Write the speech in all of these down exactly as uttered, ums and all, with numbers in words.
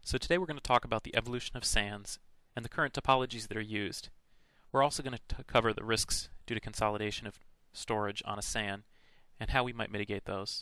So today we're going to talk about the evolution of S A Ns and the current topologies that are used. We're also going to cover the risks due to consolidation of storage on a S A N and how we might mitigate those.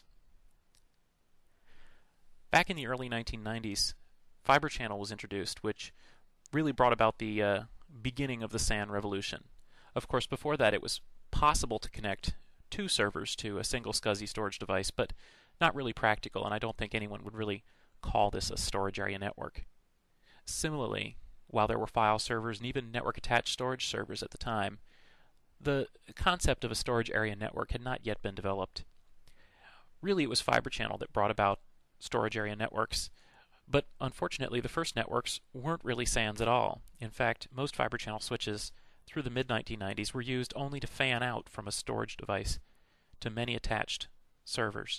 Back in the early nineteen nineties, Fibre Channel was introduced, which really brought about the uh, beginning of the S A N revolution. Of course, before that it was possible to connect two servers to a single SCSI storage device, but not really practical, and I don't think anyone would really call this a storage area network. Similarly, while there were file servers and even network-attached storage servers at the time, the concept of a storage area network had not yet been developed. Really, it was Fibre Channel that brought about storage area networks, but unfortunately the first networks weren't really S A Ns at all. In fact, most Fibre Channel switches through the mid nineteen nineties were used only to fan out from a storage device to many attached servers.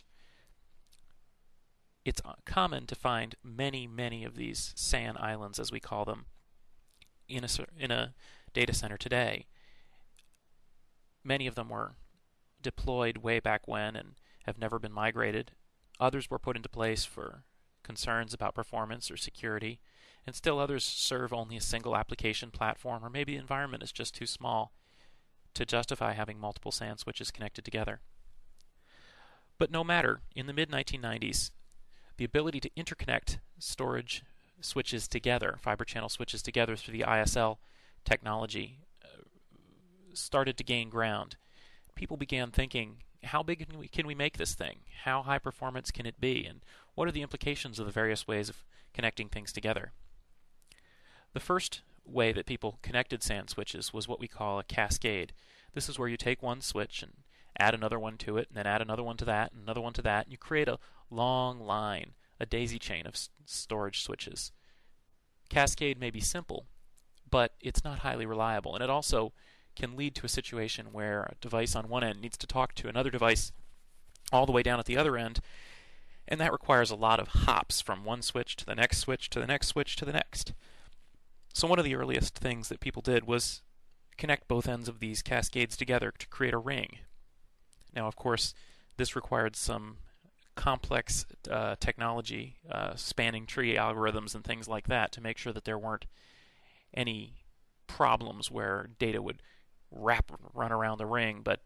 It's common to find many, many of these S A N islands, as we call them, in a, in a data center today. Many of them were deployed way back when and have never been migrated. Others were put into place for concerns about performance or security, and still others serve only a single application platform, or maybe the environment is just too small to justify having multiple S A N switches connected together. But no matter, in the mid nineteen nineties, the ability to interconnect storage switches together, Fibre Channel switches together through the I S L technology, uh, started to gain ground. People began thinking, how big can we, can we make this thing? How high performance can it be? And what are the implications of the various ways of connecting things together? The first way that people connected S A N switches was what we call a cascade. This is where you take one switch and add another one to it, and then add another one to that, and another one to that, and you create a long line, a daisy chain of s storage switches. Cascade may be simple, but it's not highly reliable, and it also can lead to a situation where a device on one end needs to talk to another device all the way down at the other end, and that requires a lot of hops from one switch to the next switch to the next switch to the next. So one of the earliest things that people did was connect both ends of these cascades together to create a ring. Now, of course, this required some complex uh, technology, uh, spanning tree algorithms and things like that to make sure that there weren't any problems where data would wrap run around the ring. But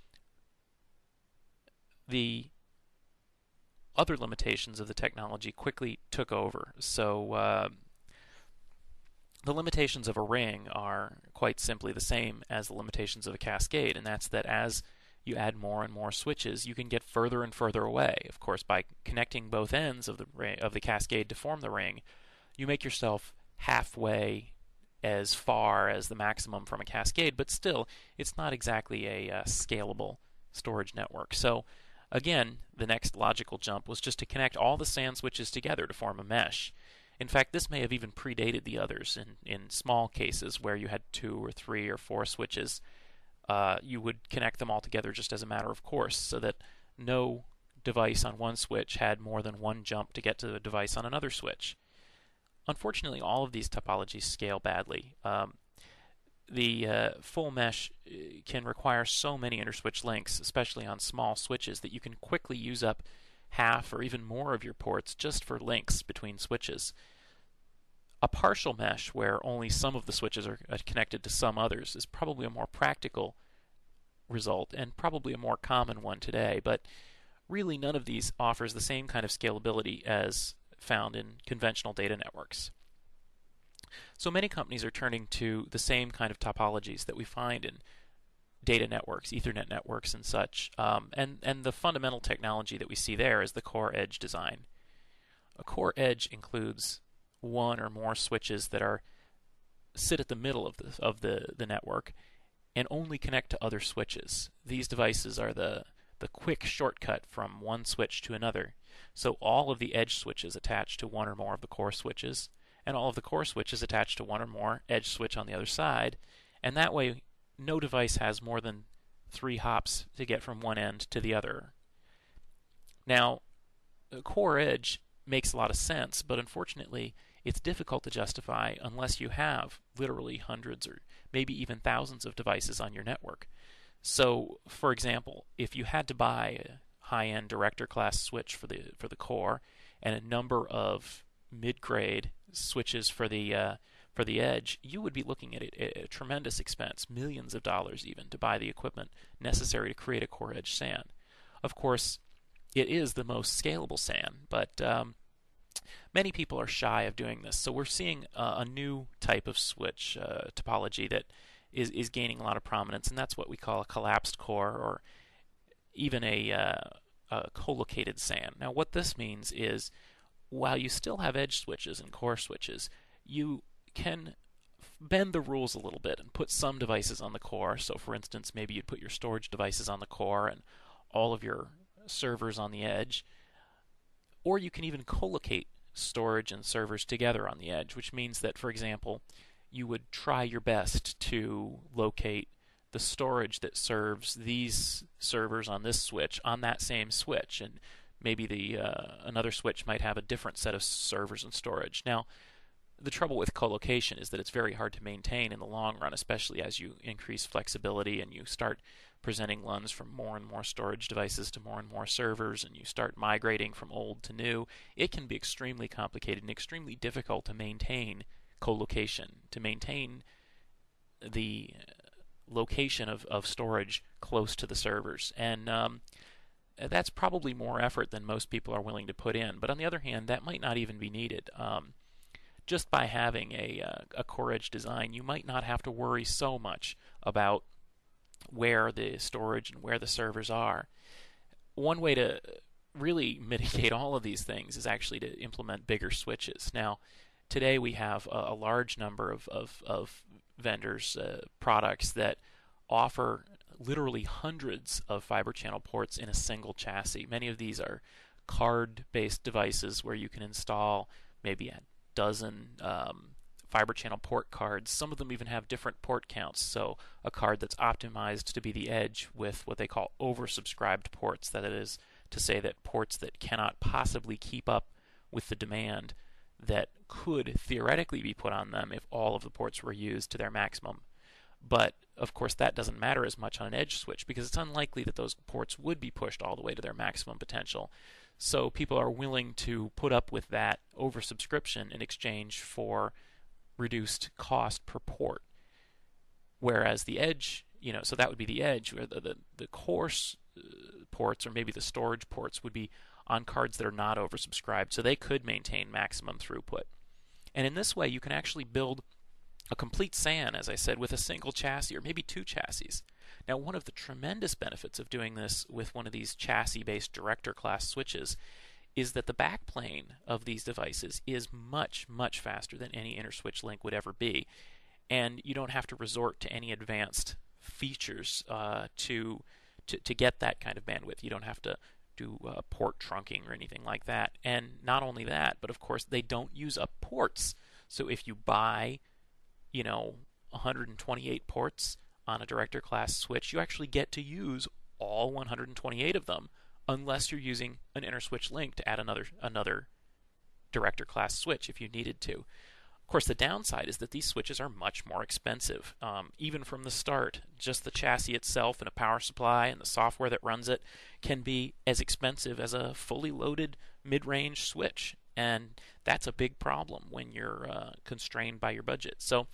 the other limitations of the technology quickly took over. So uh, the limitations of a ring are quite simply the same as the limitations of a cascade, and that's that as you add more and more switches, you can get further and further away. Of course, by connecting both ends of the of the cascade to form the ring, you make yourself halfway as far as the maximum from a cascade, but still, it's not exactly a uh, scalable storage network. So, again, the next logical jump was just to connect all the S A N switches together to form a mesh. In fact, this may have even predated the others. In, in small cases where you had two or three or four switches, Uh, you would connect them all together just as a matter of course, so that no device on one switch had more than one jump to get to the device on another switch. Unfortunately, all of these topologies scale badly. Um, the uh, full mesh can require so many interswitch links, especially on small switches, that you can quickly use up half or even more of your ports just for links between switches. A partial mesh, where only some of the switches are connected to some others, is probably a more practical result and probably a more common one today, but really none of these offers the same kind of scalability as found in conventional data networks. So many companies are turning to the same kind of topologies that we find in data networks, Ethernet networks and such, um, and, and the fundamental technology that we see there is the core edge design. A core edge includes one or more switches that are sit at the middle of the of the, the network and only connect to other switches. These devices are the the quick shortcut from one switch to another. So all of the edge switches attach to one or more of the core switches, and all of the core switches attach to one or more edge switch on the other side, and that way no device has more than three hops to get from one end to the other. Now, the core edge makes a lot of sense, but unfortunately it's difficult to justify unless you have literally hundreds or maybe even thousands of devices on your network. So, for example, if you had to buy a high-end director class switch for the for the core and a number of mid-grade switches for the uh, for the edge, you would be looking at it at a tremendous expense, millions of dollars even, to buy the equipment necessary to create a core edge S A N. Of course, it is the most scalable S A N, but um, many people are shy of doing this. So we're seeing uh, a new type of switch uh, topology that is, is gaining a lot of prominence, and that's what we call a collapsed core, or even a, uh, a co-located S A N. Now what this means is, while you still have edge switches and core switches, you can bend the rules a little bit and put some devices on the core. So for instance, maybe you'd put your storage devices on the core and all of your servers on the edge. Or you can even co-locate storage and servers together on the edge, which means that, for example, you would try your best to locate the storage that serves these servers on this switch on that same switch, and maybe the uh, another switch might have a different set of servers and storage. Now, the trouble with co-location is that it's very hard to maintain in the long run, especially as you increase flexibility and you start presenting L U Ns from more and more storage devices to more and more servers, and you start migrating from old to new. It can be extremely complicated and extremely difficult to maintain co-location, to maintain the location of, of storage close to the servers. And um, that's probably more effort than most people are willing to put in. But on the other hand, that might not even be needed. Um, just by having a, uh, a core edge design, you might not have to worry so much about where the storage and where the servers are. One way to really mitigate all of these things is actually to implement bigger switches. Now, today we have a, a large number of, of, of vendors, uh, products that offer literally hundreds of fiber channel ports in a single chassis. Many of these are card-based devices where you can install maybe a dozen um, fiber channel port cards. Some of them even have different port counts, so a card that's optimized to be the edge with what they call oversubscribed ports. That is to say that ports that cannot possibly keep up with the demand that could theoretically be put on them if all of the ports were used to their maximum. But of course that doesn't matter as much on an edge switch because it's unlikely that those ports would be pushed all the way to their maximum potential. So people are willing to put up with that oversubscription in exchange for reduced cost per port. Whereas the edge, you know, so that would be the edge, where the, the, the core uh, ports or maybe the storage ports would be on cards that are not oversubscribed, so they could maintain maximum throughput. And in this way, you can actually build a complete S A N, as I said, with a single chassis or maybe two chassis. Now, one of the tremendous benefits of doing this with one of these chassis-based director class switches is that the backplane of these devices is much, much faster than any interswitch link would ever be. And you don't have to resort to any advanced features uh, to, to to get that kind of bandwidth. You don't have to do uh, port trunking or anything like that. And not only that, but of course they don't use up ports. So if you buy, you know, one hundred twenty-eight ports on a director class switch, you actually get to use all one hundred twenty-eight of them, unless you're using an interswitch link to add another another director class switch if you needed to. Of course, the downside is that these switches are much more expensive. Um, even from the start, just the chassis itself and a power supply and the software that runs it can be as expensive as a fully loaded mid-range switch. And that's a big problem when you're uh, constrained by your budget. So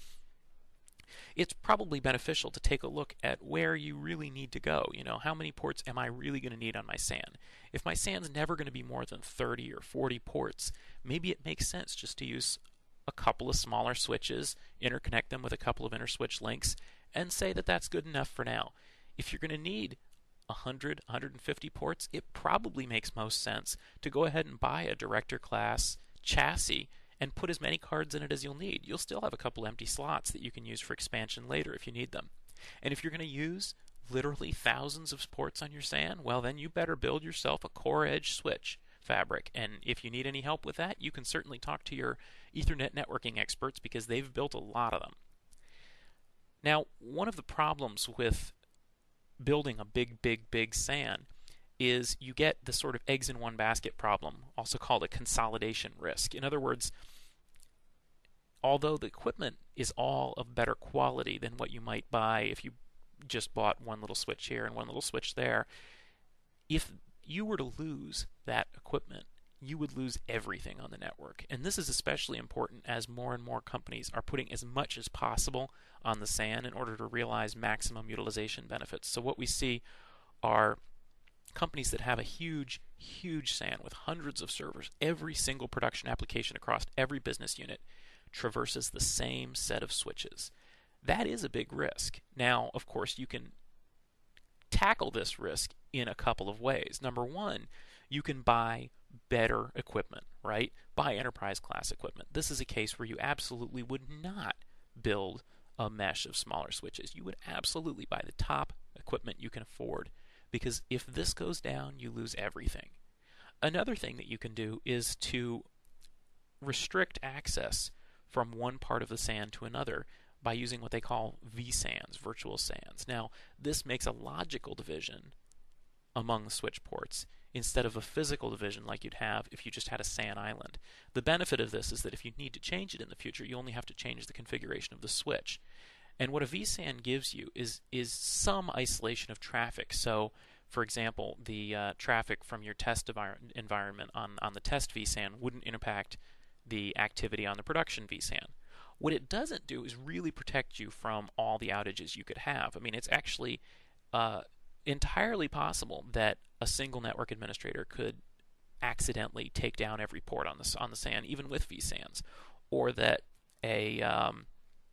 it's probably beneficial to take a look at where you really need to go. You know, how many ports am I really going to need on my S A N? If my S A N's never going to be more than thirty or forty ports, maybe it makes sense just to use a couple of smaller switches, interconnect them with a couple of interswitch links, and say that that's good enough for now. If you're going to need one hundred, one hundred fifty ports, it probably makes most sense to go ahead and buy a director class chassis and put as many cards in it as you'll need. You'll still have a couple empty slots that you can use for expansion later if you need them. And if you're going to use literally thousands of ports on your S A N, well then you better build yourself a core edge switch fabric. And if you need any help with that, you can certainly talk to your Ethernet networking experts because they've built a lot of them. Now, one of the problems with building a big, big, big S A N is you get the sort of eggs in one basket problem, also called a consolidation risk. In other words, although the equipment is all of better quality than what you might buy if you just bought one little switch here and one little switch there, if you were to lose that equipment, you would lose everything on the network. And this is especially important as more and more companies are putting as much as possible on the S A N in order to realize maximum utilization benefits. So what we see are companies that have a huge, huge S A N with hundreds of servers. Every single production application across every business unit traverses the same set of switches. That is a big risk. Now, of course, you can tackle this risk in a couple of ways. Number one, you can buy better equipment, right? Buy enterprise class equipment. This is a case where you absolutely would not build a mesh of smaller switches. You would absolutely buy the top equipment you can afford, because if this goes down, you lose everything. Another thing that you can do is to restrict access from one part of the S A N to another by using what they call V S A Ns, virtual S A Ns. Now, this makes a logical division among the switch ports instead of a physical division like you'd have if you just had a S A N island. The benefit of this is that if you need to change it in the future, you only have to change the configuration of the switch. And what a V S A N gives you is is some isolation of traffic. So, for example, the uh, traffic from your test envir- environment on, on the test V S A N wouldn't impact the activity on the production V S A N. What it doesn't do is really protect you from all the outages you could have. I mean, it's actually uh, entirely possible that a single network administrator could accidentally take down every port on the on the S A N, even with V S A Ns, or that a um,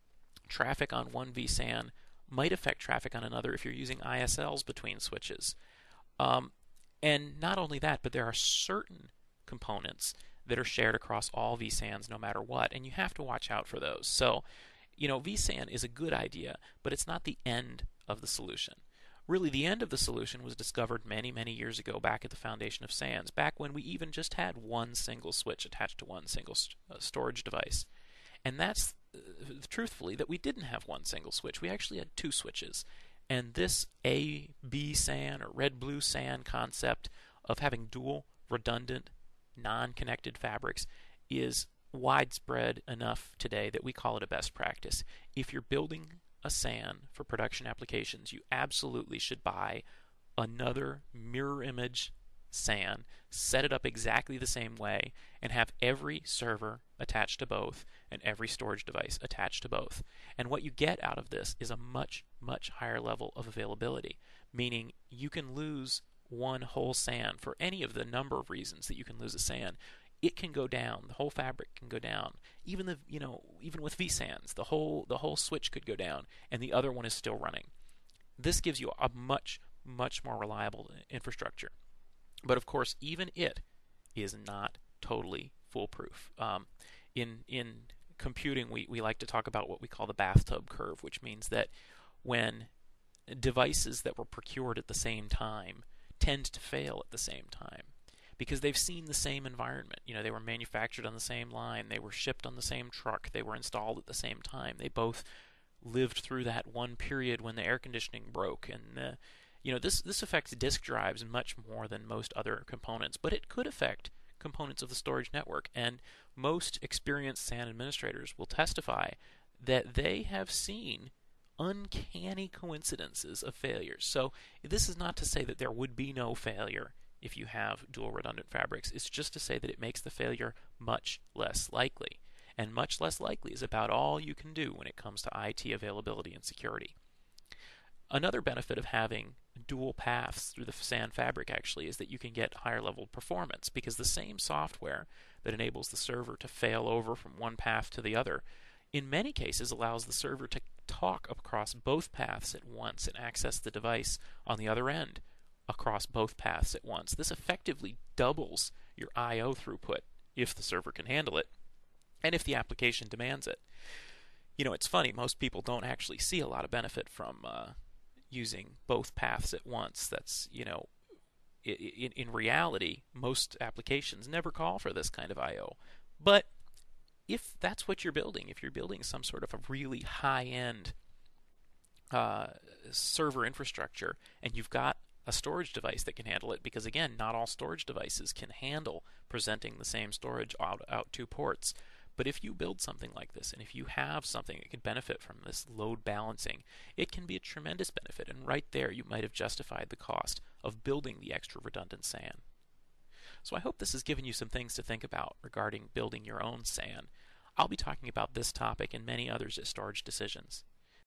traffic on one V S A N might affect traffic on another if you're using I S Ls between switches. Um, and not only that, but there are certain components that are shared across all V S A Ns no matter what, and you have to watch out for those. So, you know, V S A N is a good idea, but it's not the end of the solution. Really, the end of the solution was discovered many, many years ago back at the foundation of S A Ns, back when we even just had one single switch attached to one single st- uh, storage device. And that's, uh, truthfully, that we didn't have one single switch. We actually had two switches. And this A B S A N or red-blue S A N concept of having dual, redundant, non-connected fabrics is widespread enough today that we call it a best practice. If you're building a S A N for production applications, you absolutely should buy another mirror image S A N, set it up exactly the same way, and have every server attached to both and every storage device attached to both. And what you get out of this is a much, much higher level of availability, meaning you can lose one whole S A N for any of the number of reasons that you can lose a S A N. It can go down. The whole fabric can go down. Even the you know even with V S A Ns, the whole the whole switch could go down, and the other one is still running. This gives you a much much more reliable infrastructure. But of course, even it is not totally foolproof. Um, in in computing, we we like to talk about what we call the bathtub curve, which means that when devices that were procured at the same time tend to fail at the same time, because they've seen the same environment. You know, they were manufactured on the same line, they were shipped on the same truck, they were installed at the same time. They both lived through that one period when the air conditioning broke, and uh, you know, this this affects disk drives much more than most other components, but it could affect components of the storage network. And most experienced S A N administrators will testify that they have seen uncanny coincidences of failures. So this is not to say that there would be no failure if you have dual redundant fabrics. It's just to say that it makes the failure much less likely. And much less likely is about all you can do when it comes to I T availability and security. Another benefit of having dual paths through the S A N fabric actually is that you can get higher level performance, because the same software that enables the server to fail over from one path to the other in many cases allows the server to talk across both paths at once and access the device on the other end across both paths at once. This effectively doubles your I O throughput if the server can handle it and if the application demands it. You know, it's funny, most people don't actually see a lot of benefit from uh, using both paths at once. That's, you know, in, in reality, most applications never call for this kind of I O. But if that's what you're building, if you're building some sort of a really high-end uh, server infrastructure, and you've got a storage device that can handle it, because again, not all storage devices can handle presenting the same storage out, out two ports. But if you build something like this, and if you have something that could benefit from this load balancing, it can be a tremendous benefit. And right there, you might have justified the cost of building the extra redundant S A N. So I hope this has given you some things to think about regarding building your own S A N. I'll be talking about this topic and many others at Storage Decisions.